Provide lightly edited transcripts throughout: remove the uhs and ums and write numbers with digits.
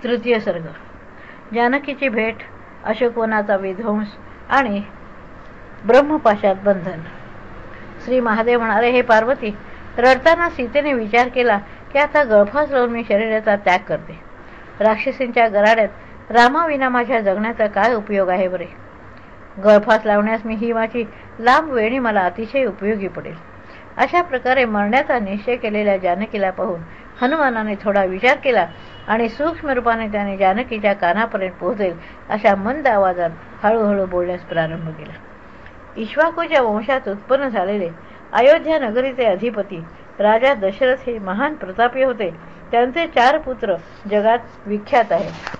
तृतीय सर्ग. जानकीची भेट, अशोकवनाचा विध्वंस आणि ब्रह्मपाशात बंधन. श्री महादेव म्हणाले, हे पार्वती, रडताना सीतेने विचार केला की आता गळफास लावून मी शरीराचा त्याग करते. राक्षसींच्या गराड्यात रामाविना माझ्या जगण्याचा काय उपयोग आहे बरे. गळफास लावण्यास मी ही माझी लांब वेणी मला अतिशय उपयोगी पडेल. अशा प्रकारे मरण्याचा निश्चय केलेल्या जानकीला पाहून हनुमानाने थोडा विचार केला आणि सूक्ष्म रूपाने त्याने जानकीच्या कानापर्यंत पोहोचेल अशा मंद आवाजात हळूहळू बोलण्यास प्रारंभ केला. इक्ष्वाकूच्या वंशात उत्पन्न झालेले अयोध्या नगरीचे अधिपती राजा दशरथ हे महान प्रतापी होते. त्यांचे 4 पुत्र जगात विख्यात आहेत.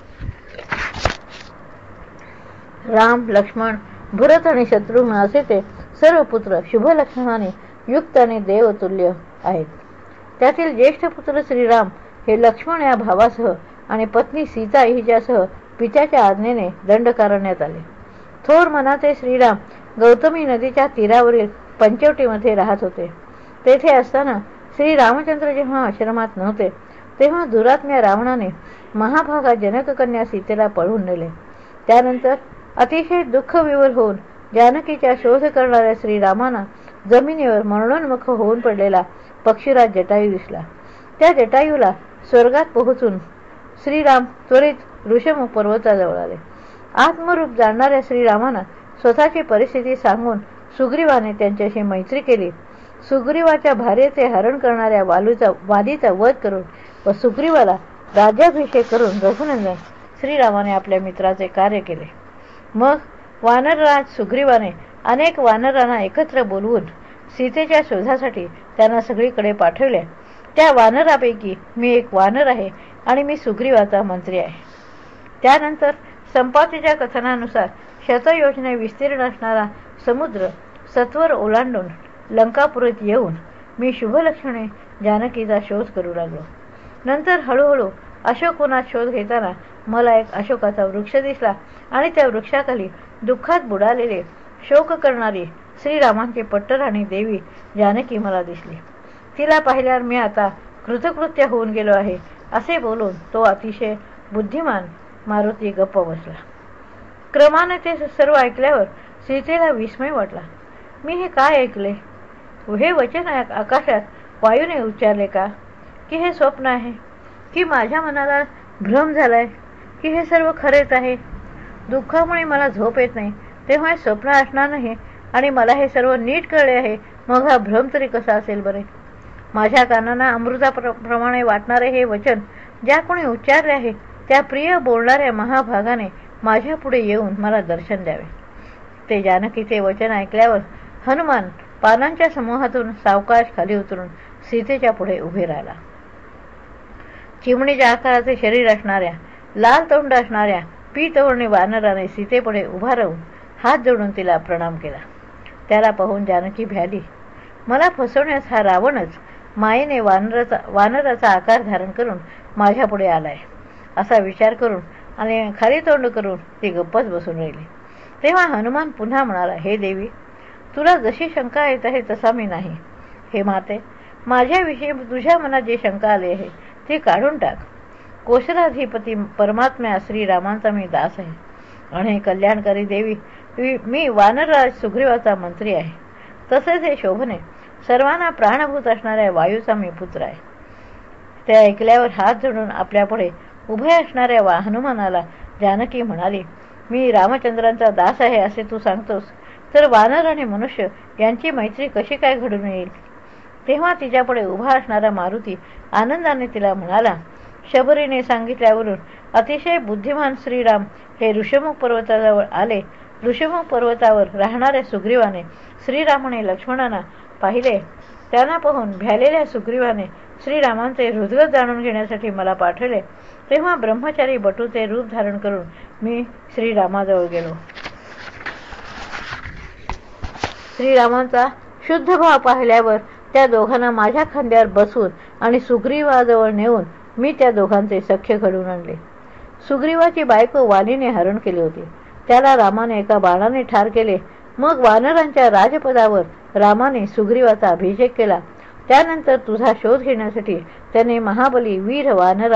राम, लक्ष्मण, भरत आणि शत्रुघ्न असे ते सर्व पुत्र शुभ लक्षणाने युक्त आणि देवतुल्य आहेत. त्यातील ज्येष्ठ पुत्र श्रीराम हे लक्ष्मण या भावासह आणि पत्नी सीता हिच्यासह पित्याच्या आज्ञेने दंडकारण्यात आले. थोर मनाचे श्रीराम गौतमी नदीच्या तीरावरील पंचवटीमध्ये राहत होते. तेथे असताना श्री रामचंद्र जेव्हा आश्रमात नव्हते तेव्हा दुरात्म्या रावणाने महाभागा जनककन्या सीतेला पळवून नेले. त्यानंतर अतिशय दुःखविवर होऊन जानकीचा शोध करणाऱ्या श्रीरामांना जमिनीवर मरणोन्मुख होऊन पडलेला पक्षीराज जटायू दिसला. त्या जटायूला स्वर्गात पोहोचून श्रीराम त्वरित ऋषमुख पर्वताजवळ आले. आत्मरूप जाणणाऱ्या श्रीरामांना स्वतःची परिस्थिती सांगून सुग्रीवाने त्यांच्याशी मैत्री केली. सुग्रीवाच्या भार्येचे हरण करणाऱ्या वालीचा वध करून व सुग्रीवाला राज्याभिषेक करून रघुनंदन श्रीरामाने आपल्या मित्राचे कार्य केले. मग वानरराज सुग्रीवाने अनेक वानरांना एकत्र बोलवून सीतेच्या शोधासाठी त्यांना सगळीकडे पाठवले. त्या वानरापैकी मी एक वानर आहे आणि मी सुग्रीवाचा मंत्री आहे. त्यानंतर संपातीच्या कथनानुसार शतयोजने विस्तीर्ण असणारा समुद्र सत्वर ओलांडून लंकापुरीत येऊन मी शुभलक्षणे जानकीचा शोध करू लागलो. नंतर हळूहळू अशोकवनात शोध घेताना मला एक अशोकाचा वृक्ष दिसला आणि त्या वृक्षाखाली दुःखात बुडालेले शोक करणारी श्रीरामांची पट्टराणी देवी जानकी मला दिसली. तिला पाहिल्यावर मी आता कृतकृत्य होऊन गेलो आहे असे बोलून तो अतिशय बुद्धिमान मारुती गप्प बसला. क्रमाने ते सर्व ऐकल्यावर सीतेला विस्मय वाटला. मी हे काय ऐकले? हे वचन आकाशात वायूने उच्चारले का? की हे स्वप्न आहे? की माझ्या मनाला भ्रम झालाय? की हे सर्व खरेच आहे? दुःखामुळे मला झोप येत नाही तेव्हा हे स्वप्न असणार नाही आणि मला हे सर्व नीट कळले आहे. मग हा भ्रम तरी कसा असेल बरे? माझ्या कानांना अमृताप्रमाणे वाटणारे हे वचन ज्या कोणी उच्चारले आहे त्या प्रिय बोलणाऱ्या महाभागाने माझ्या पुढे येऊन मला दर्शन द्यावे. ते जानकीचे वचन ऐकल्यावर हनुमान पानांच्या समूहातून सावकाश खाली उतरून सीतेच्या पुढे उभे राहिला. चिमणीच्या आकाराचे शरीर असणाऱ्या, लाल तोंड असणाऱ्या पीतवर्णी वानराने सीतेपुढे उभा राहून हात जोडून तिला प्रणाम केला. त्याला पाहून जानकी भ्याली. मला फसवण्यास हा रावणच मायेने वानराचा आकार धारण करून माझ्यापुढे आलाय असा विचार करून आणि खाली तोंड करून ती गप्पच बसून राहिली. तेव्हा हनुमान पुन्हा म्हणाला, हे देवी, तुला जशी शंका येत आहे तसा मी नाही. हे माते, माझ्याविषयी तुझ्या मनात जे शंका आली आहे ती काढून टाक. कोशलाधिपती परमात्म्या श्रीरामांचा मी दास आहे आणि कल्याणकारी देवी मी वानरराज सुग्रीवाचा मंत्री आहे. तसेच हे शोभने सर्वांना प्राणभूत असणाऱ्या वायूचा मी पुत्र आहे. ते ऐकल्यावर हात जोडून आपल्यापुढे उभे असणाऱ्या हनुमानाला जानकी म्हणाली, मी रामचंद्रांचा दास आहे असे तू सांगतोस तर वानर आणि मनुष्य यांची मैत्री कशी काय घडून येईल? तेव्हा तिच्यापुढे उभा असणारा मारुती आनंदाने तिला म्हणाला, शबरीने सांगितल्यावरून अतिशय बुद्धिमान श्रीराम हे ऋषमुख पर्वताजवळ आले. ऋषमुख पर्वतावर राहणाऱ्या सुग्रीवाने श्रीरामाने लक्ष्मणांना पाहिले. त्यांना पाहून भ्यालेल्या सुग्रीवाने श्रीरामांचे हृदय जाणून घेण्यासाठी मला पाठवले. तेव्हा ब्रह्मचारी बटूचे रूप धारण करून मी श्रीरामाजवळ गेलो. श्रीरामांचा शुद्ध भाव पाहिल्यावर त्या दोघांना माझ्या खांद्यावर बसवून आणि सुग्रीवाजवळ नेऊन मी त्या दोघांचे सख्य घडवून आणले. सुग्रीवाची बायको वालीने हरण केली होती. त्याला रामाने एका बाणाने ठार केले. मग वानरांच्या राजपदावर रामाने सुग्रीवाचा अभिषेक केला. त्यानंतर तुझा शोध घेण्यासाठी त्याने महाबली वीर वानरांना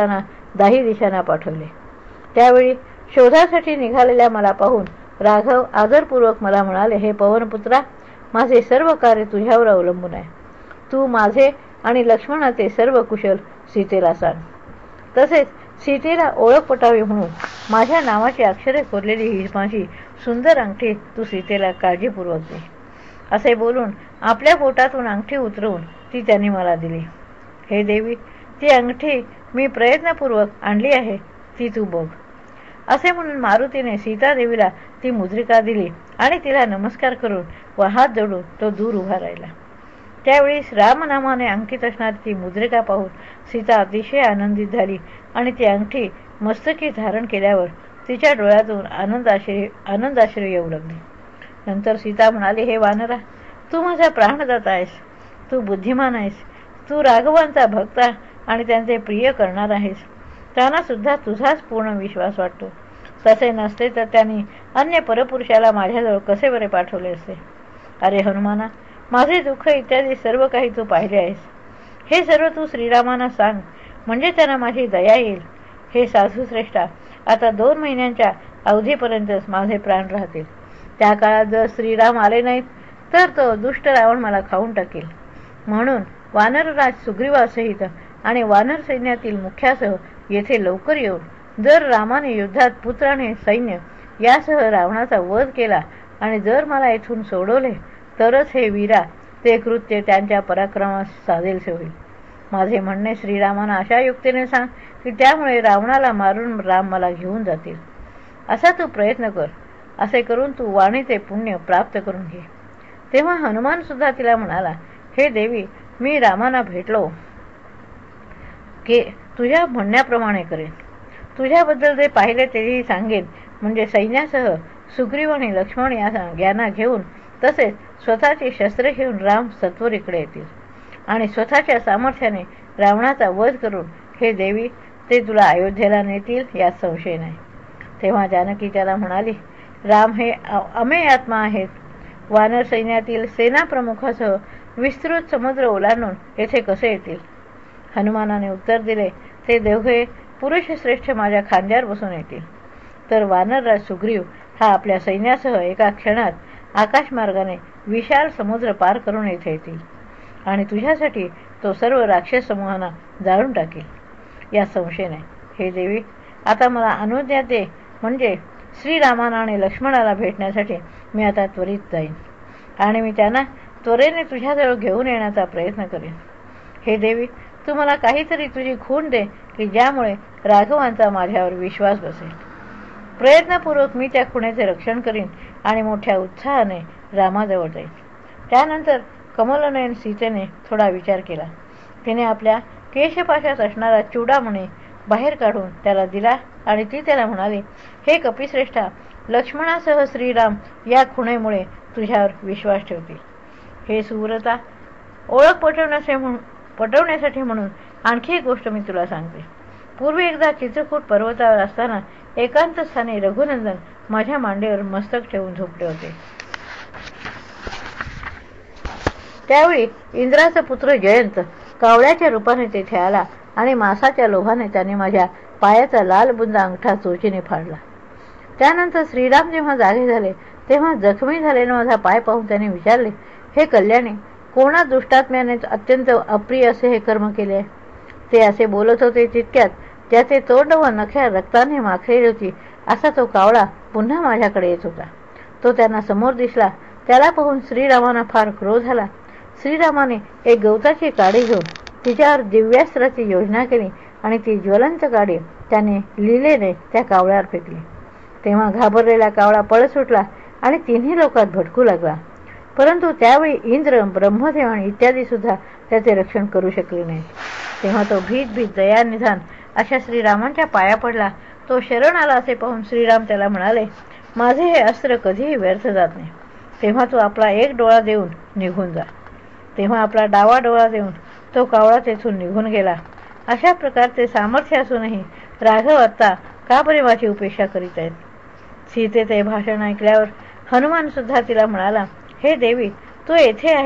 दाही दिशांना पाठवले. त्यावेळी शोधासाठी निघालेल्या मला पाहून राघव आदरपूर्वक मला म्हणाले, हे पवनपुत्रा, माझे सर्व कार्य तुझ्यावर अवलंबून आहे. तू माझे आणि लक्ष्मणाचे सर्व कुशल सीतेला सांग. तसेच सीतेला ओळख पटावी म्हणून माझ्या नावाची अक्षरे कोरलेली ही माझी सुंदर अंगठी तू सीतेला काळजीपूर्वक दे. असे बोलून आपल्या बोटातून अंगठी उतरवून ती त्यांनी मला दिली. हे देवी, ती अंगठी मी प्रयत्नपूर्वक आणली आहे, ती तू बघ. असे म्हणून मारुतीने सीतादेवीला ती मुद्रिका दिली आणि तिला नमस्कार करून व हात जोडून तो दूर उभा राहिला. त्यावेळी रामनामाने अंकित असणारी ती मुद्रिका पाहून सीता अतिशय आनंदित झाली आणि ती अंगठी मस्तकी धारण केल्यावर तिच्या डोळ्यातून आनंदाश्रू येऊ लागले. नंतर सीता म्हणाली, हे वानरा, तू माझा प्राणदाता आहेस, तू बुद्धिमान आहेस, तू राघवांचा भक्त आणि त्यांचे प्रिय करणार आहेस. त्यांना सुद्धा तुझाच पूर्ण विश्वास वाटतो. तसे नसते तर त्यांनी अन्य परपुरुषाला माझ्याजवळ कसे बरे पाठवले असते. अरे हनुमाना, माझे दुःख इत्यादी सर्व काही तू पाहिले आहेस. हे सर्व तू श्रीरामांना सांग, म्हणजे त्यांना माझी दया येईल. हे साधुश्रेष्ठा, आता 2 महिन्यांच्या अवधीपर्यंतच माझे प्राण राहतील. त्या काळात जर श्रीराम आले नाहीत तर तो दुष्ट रावण मला खाऊन टाकेल. म्हणून वानरराज सुग्रीवासहित आणि वानर सैन्यातील मुख्यासह येथे लवकर येऊन जर रामाने युद्धात पुत्र आणि सैन्य यासह रावणाचा वध केला आणि जर मला येथून सोडवले तरच हे वीरा ते कृत्य त्यांच्या पराक्रमास साधेलसे होईल. माझे म्हणणे श्रीरामांना अशा युक्तीने सांग की त्यामुळे रावणाला मारून राम मला घेऊन जातील. असा तू प्रयत्न कर. असे करून तू वाणीचे पुण्य प्राप्त करून घे. तेव्हा हनुमान सुद्धा तिला म्हणाला, हे देवी, मी रामांना भेटलो की तुझ्या म्हणण्याप्रमाणे करेन. तुझ्याबद्दल जे पाहिले तेही सांगेन, म्हणजे सैन्यासह सुग्रीव आणि लक्ष्मण यांना घेऊन तसेच स्वतःची शस्त्रे घेऊन राम सत्वर इकडे येतील आणि स्वतःच्या सामर्थ्याने रावणाचा वध करून हे देवी ते तुला अयोध्येला नेतील, यात संशय नाही. तेव्हा जानकी त्याला म्हणाली, राम हे अमेय आत्मा आहेत. वानर सैन्यातील सेनाप्रमुखासह विस्तृत समुद्र ओलांडून येथे कसे येतील. हनुमानाने उत्तर दिले, ते दोघे पुरुषश्रेष्ठ माझ्या खांद्यावर बसून येतील. तर वानरराज सुग्रीव हा आपल्या सैन्यासह एका क्षणात आकाशमार्गाने विशाल समुद्र पार करून येथे येतील आणि तुझ्यासाठी तो सर्व राक्षस समूहांना जाळून टाकेल, यात संशय नाही. हे देवी, आता मला अनुज्ञा दे, म्हणजे श्रीरामांना आणि लक्ष्मणाला भेटण्यासाठी मी आता त्वरित जाईन आणि मी त्यांना त्वरेने तुझ्याजवळ घेऊन येण्याचा प्रयत्न करेन. हे देवी, तू मला काहीतरी तुझी खूण दे की ज्यामुळे राघवांचा माझ्यावर विश्वास बसेल. प्रयत्नपूर्वक मी त्या खुणेचे रक्षण करीन आणि मोठ्या उत्साहाने रामाजवळ जाईन. त्यानंतर कमलनयन सीतेने थोडा विचार केला. तिने आपल्या केशपाशात असणारा चूडामणी बाहेर काढून त्याला दिला आणि ती त्याला म्हणाली, हे कपिश्रेष्ठा, लक्ष्मणासह श्रीराम या खुणेमुळे तुझ्यावर विश्वास ठेवतील. हे सुव्रता, ओळख पटवण्यासाठी म्हणून आणखी एक गोष्ट मी तुला सांगते. पूर्वी एकदा चित्रकूट पर्वतावर असताना एकांत स्थानी रघुनंदन माझ्या मांडीवर मस्तक ठेवून झोपले होते. त्यावेळी इंद्राचा पुत्र जयंत कावळ्याच्या रूपाने तेथे आला आणि मांसाच्या लोभाने त्याने माझ्या पायाचा लाल बुंदा अंगठा चोचीने फाडला. त्यानंतर श्रीराम जेव्हा जागे झाले तेव्हा जखमी झालेला माझा पाय पाहून त्याने विचारले, हे कल्याणी, कोणा दुष्टात्म्याने अत्यंत अप्रिय असे हे कर्म केले आहे. ते असे बोलत होते तितक्यात ज्याचे तोंड व नख्या रक्ताने माखलेली होती असा तो कावळा पुन्हा माझ्याकडे येत होता. तो त्यांना समोर दिसला. त्याला पाहून श्रीरामांना फार क्रोध झाला. श्रीरामाने एक गवताची काडी घेऊन तिच्यावर दिव्यास्त्राची योजना केली आणि ती ज्वलंत काडी त्याने लीलेने त्या कावळ्यावर फेकली. तेव्हा घाबरलेला कावळा पळ सुटला आणि तिन्ही लोकात भटकू लागला. परंतु त्यावेळी इंद्र, ब्रह्मदेव आणि इत्यादी सुद्धा त्याचे रक्षण करू शकले नाही. तेव्हा तो भीत दयानिधान अशा श्रीरामांच्या पाया पडला. तो शरण आला असे पाहून श्रीराम त्याला म्हणाले, माझे हे अस्त्र कधीही व्यर्थ जात नाही. तेव्हा तू आपला एक डोळा देऊन निघून जा. तेव्हा आपला डावा डोळा देऊन तो कावळा तेथून निघून गेला. अशा प्रकारचे सामर्थ्य असूनही राघव आत्ता का बरे माझी उपेक्षा करीत आहेत. सीतेचे भाषण ऐकल्यावर हनुमान सुद्धा तिला म्हणाला, हे देवी, तू येथे आहेस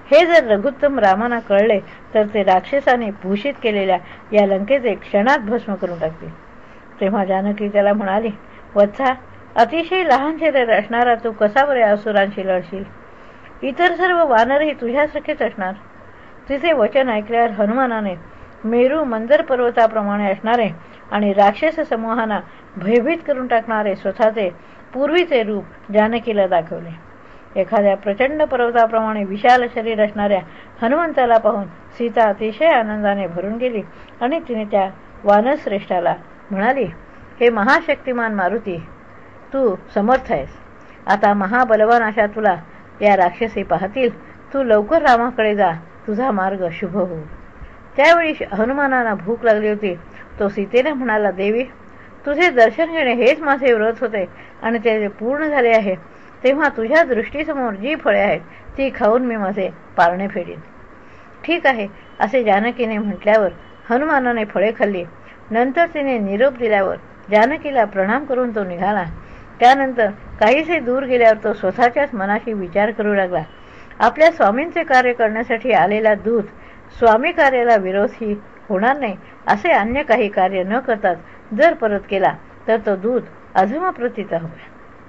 हे जर रघुत्तम रामांना कळले तर ते राक्षसाने भूषित केलेल्या या लंकेचे क्षणात भस्म करून टाकतील. तेव्हा जानकी त्याला म्हणाली, वत्सा, अतिशय लहान शरीर असणारा तू कसा बरे असुरांशी लढशील? इतर सर्व वानरही तुझ्यासारखेच असणार. तिचे वचन ऐकल्यावर हनुमानाने मेरू मंदर पर्वताप्रमाणे असणारे आणि राक्षस समूहांना भयभीत करून टाकणारे स्वतःचे पूर्वीचे रूप जानकीला दाखवले. एखाद्या प्रचंड पर्वताप्रमाणे विशाल शरीर असणाऱ्या हनुमंताला पाहून सीता अतिशय आनंदाने भरून गेली आणि तिने त्या वानरश्रेष्ठाला म्हणाली, हे महाशक्तिमान मारुती, तू समर्थ आहेस. आता महाबलवान अशा तुला या राक्षसी पाहतील. तू लवकर रामाकडे जा, तुझा मार्ग शुभ हो. त्यावेळी हनुमानाला भूक लागली होती. तो सीतेला म्हणाला, देवी, तुझे दर्शन घेणे हेच माझे व्रत होते आणि ते पूर्ण झाले आहे. तेव्हा तुझ्या दृष्टीसमोर जी फळे आहेत ती खाऊन मी माझे पारणे फेडीन. ठीक आहे, असे जानकीने म्हटल्यावर हनुमानाने फळे खाल्ली. नंतर तिने निरोप दिल्यावर जानकीला प्रणाम करून तो निघाला. त्यानंतर काहीसे दूर गेल्यावर तो स्वतःच्याच मनाशी विचार करू लागला. आपल्या स्वामींचे कार्य करण्यासाठी आलेला दूत स्वामी कार्याला विरोधी होणार नाही असे अन्य काही कार्य न करताच जर परत केला तर तो दूत अधमप्रतीत होईल.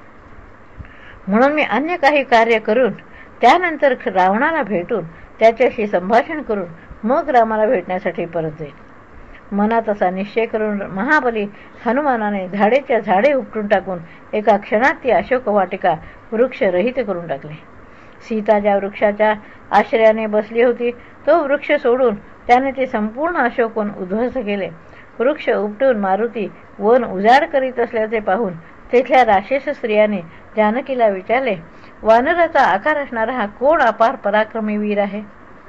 म्हणून मी अन्य काही कार्य करून त्यानंतर रावणाला भेटून त्याच्याशी संभाषण करून मग रामाला भेटण्यासाठी परत जाईल. मनात असा निश्चय करून महाबली हनुमानाने झाडेच्या झाडे उपटून टाकून एका क्षणात ती अशोक वाटिका वृक्ष रहित करून टाकले. सीता ज्या वृक्षाच्या आश्रयाने बसली होती तो वृक्ष सोडून त्याने ते संपूर्ण अशोक वन उद्ध्वस्त केले. वृक्ष उपटून मारुती वन उजाड करीत असल्याचे पाहून तेथल्या राक्षस स्त्रियाने जानकीला विचारले, वानराचा आकार असणारा हा कोण अपार पराक्रमी वीर आहे?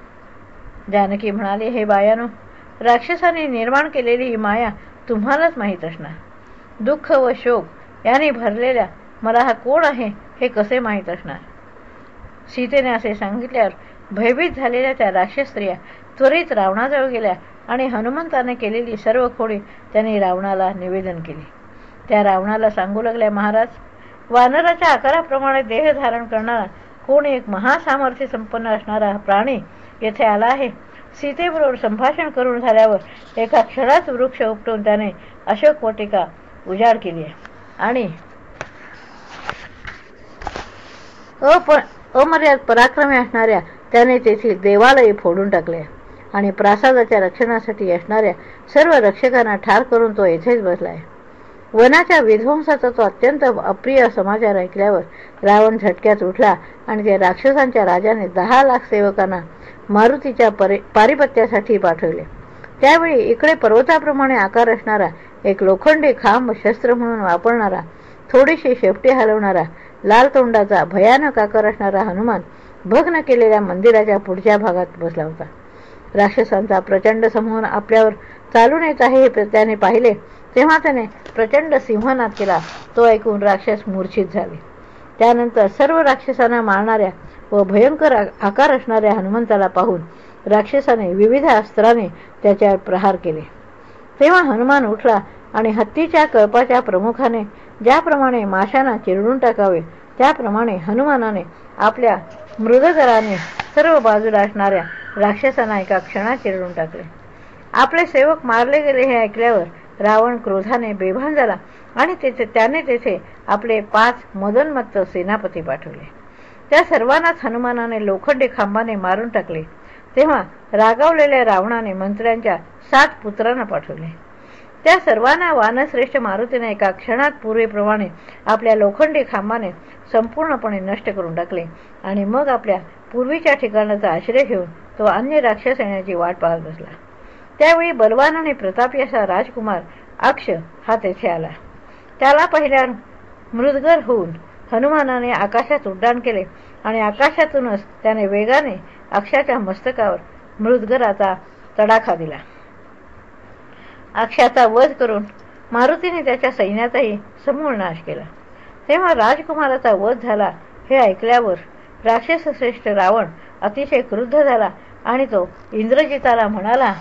जानकी म्हणाली, हे बायानो, राक्षसाने निर्माण केलेली ही माया तुम्हालाच माहीत असणार. दुःख व शोक याने भरलेल्या मला हा कोण आहे हे कसे माहीत असणार? सीतेने असे सांगितल्यावर भयभीत झालेल्या त्या राक्षस स्त्रिया त्वरित रावणाजवळ गेल्या आणि हनुमंताने केलेली सर्व खोडी त्यांनी रावणाला निवेदन केली. त्या रावणाला सांगू लागल्या, महाराज, वानराच्या आकाराप्रमाणे देह धारण करणारा कोणी एक महासामर्थ्य संपन्न असणारा प्राणी येथे आला आहे. सीतेबरोबर संभाषण करून झाल्यावर एका क्षणात वृक्ष उपटून त्याने अशोक वाटिका उजाड केली आहे आणि अमर्याद पराक्रमी असणाऱ्या त्याने तेथील देवालय फोडून टाकले आणि प्रासादाच्या रक्षणासाठी असणाऱ्या सर्व रक्षकांना ठार करून तो येथेच बसला आहे. वनाच्या विध्वंसाचा तो अत्यंत अप्रिय समाचार ऐकल्यावर रावण झटक्यात उठला आणि त्या राक्षसांच्या राजाने 10 लाख सेवकांना मारुतीच्या पारिपत्यासाठी पाठवले. त्यावेळी इकडे पर्वताप्रमाणे आकार असणारा एक लोखंडी खांब शस्त्र म्हणून वापरणारा, थोडीशी शेपटी हलवणारा, लाल तोंडाचा, भयानक आकार असणारा हनुमान भग्न केलेल्या मंदिराच्या पुढच्या भागात बसला होता. राक्षसांचा प्रचंड समूह आपल्यावर चालून येत आहे हे त्याने पाहिले. तेव्हा त्याने प्रचंड सिंहनाद केला. तो ऐकून राक्षस मूर्छित झाले. त्यानंतर सर्व राक्षसांना मारणाऱ्या व भयंकर आकार असणाऱ्या हनुमंताला पाहून राक्षसाने विविध अस्त्राने त्याच्यावर प्रहार केले. तेव्हा हनुमान उठला आणि हत्तीच्या कळपाच्या प्रमुखाने ज्याप्रमाणे माशांना चिरडून टाकावे त्याप्रमाणे हनुमानाने आपल्या मृदगराने सर्व बाजूला असणाऱ्या राक्षसांना एका क्षणात चिरडून टाकले. आपले सेवक मारले गेले हे ऐकल्यावर रावण क्रोधाने बेभान झाला आणि त्याने तेथे आपले 5 मदोन्मत्त सेनापती पाठवले. त्या सर्वांनाच हनुमानाने लोखंडी खांबाने मारून टाकले. तेव्हा रागावलेल्या रावणाने मंत्र्यांच्या 7 पुत्रांना पाठवले. त्या सर्वांना वानरश्रेष्ठ मारुतीने एका क्षणात पूर्वीप्रमाणे आपल्या लोखंडी खांबाने संपूर्णपणे नष्ट करून टाकले आणि मग आपल्या पूर्वीच्या ठिकाणाचा आश्रय घेऊन तो अन्य राक्षस येण्याची वाट पाहत बसला. त्यावेळी बलवान आणि प्रतापी असा राजकुमार अक्ष हा तेथे आला. त्याला पाहिल्यावर मृदगर होऊन हनुमानाने आकाशात उड्डाण केले आणि आकाशातूनच त्याने वेगाने अक्षाच्या मस्तकावर मृदगराचा तडाखा दिला. अक्षाचा वध करून मारुतीने त्याच्या सैन्याचाही समूळ नाश केला. तेव्हा राजकुमाराचा वध झाला हे ऐकल्यावर राक्षसश्रेष्ठ रावण अतिशय क्रुद्ध झाला आणि तो इंद्रजिताला म्हणाला,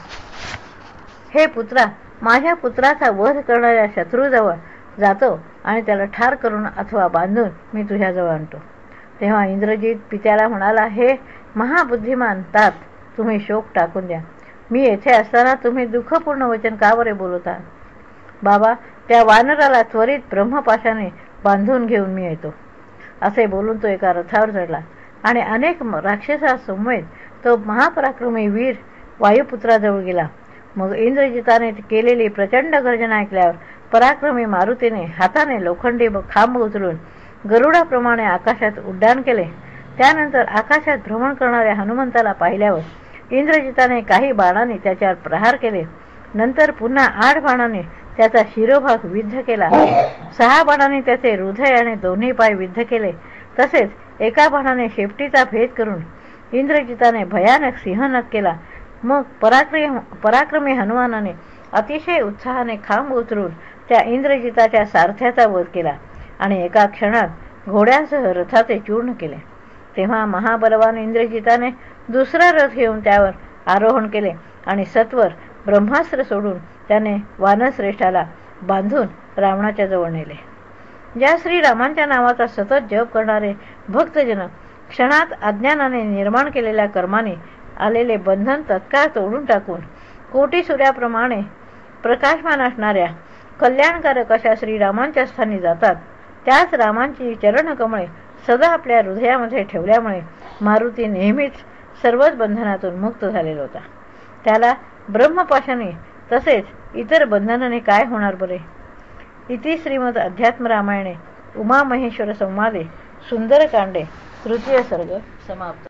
हे पुत्रा, माझ्या पुत्राचा वध करणाऱ्या शत्रूजवळ जातो आणि त्याला ठार करून अथवा बांधून मी तुझ्याजवळ आणतो. तेव्हा इंद्रजित पित्याला म्हणाला, हे महाबुद्धिमान तात, तुम्ही शोक टाकून द्या. मी येथे असताना तुम्ही दुःखपूर्ण वचन का बरे बोलत आहात? बाबा, त्या वानराला त्वरित ब्रह्मपाशाने बांधून घेऊन मी येतो. असे बोलून तो एका रथावर चढला आणि अनेक राक्षसासमवेत तो महापराक्रमी वीर वायुपुत्राजवळ गेला. मग इंद्रजिताने केलेली प्रचंड गर्जना ऐकल्यावर पराक्रमी मारुतीने हाताने लोखंडी खांब उचलून गरुडाप्रमाणे आकाशात उड्डाण केले. त्यानंतर आकाशात भ्रमण करणाऱ्या हनुमंताला पाहिल्यावर इंद्रजिताने काही बाणांनी त्याच्यावर प्रहार केले. नंतर पुन्हा 8 बाणांनी त्याचा शिरोभाग विद्ध केला. 6 बाणांनी त्याचे हृदय आणि दोन्ही पाय विद्ध केले. तसेच एका बाणाने शेपटीचा भेद करून इंद्रजिताने भयानक सिंहनाद केला. मग पराक्रमी हनुमानाने अतिशय उत्साहाने खांब उचलून त्या इंद्रजिताच्या सारथ्याचा वध केला आणि एका क्षणात घोड्यांसह रथाचे चूर्ण केले. तेव्हा महाबलवान इंद्रजिताने दुसरा रथ घेऊन त्यावर आरोहण केले आणि सत्वर ब्रह्मास्त्र सोडून त्याने वानरश्रेष्ठाला बांधून रावणाच्या जवळ नेले. ज्या श्रीरामांच्या नावाचा सतत जप करणारे भक्तजन क्षणात अज्ञानाने निर्माण केलेल्या कर्माने आलेले बंधन तत्काळ तोडून टाकून कोटी सूर्याप्रमाणे प्रकाशमान असणाऱ्या कल्याणकारक अशा श्रीरामांच्या स्थानी जातात. त्याच रामांची चरणकमळे सदा आपल्या हृदयामध्ये ठेवल्यामुळे मारुती नेहमीच सर्वच बंधनातून मुक्त झालेला होता. त्याला ब्रह्मपाशाने तसेच इतर बंधनाने काय होणार बरे? इति श्रीमद अध्यात्म रामायणे उमामहेश्वर संवादे सुंदरकांडे तृतीय सर्ग समाप्त.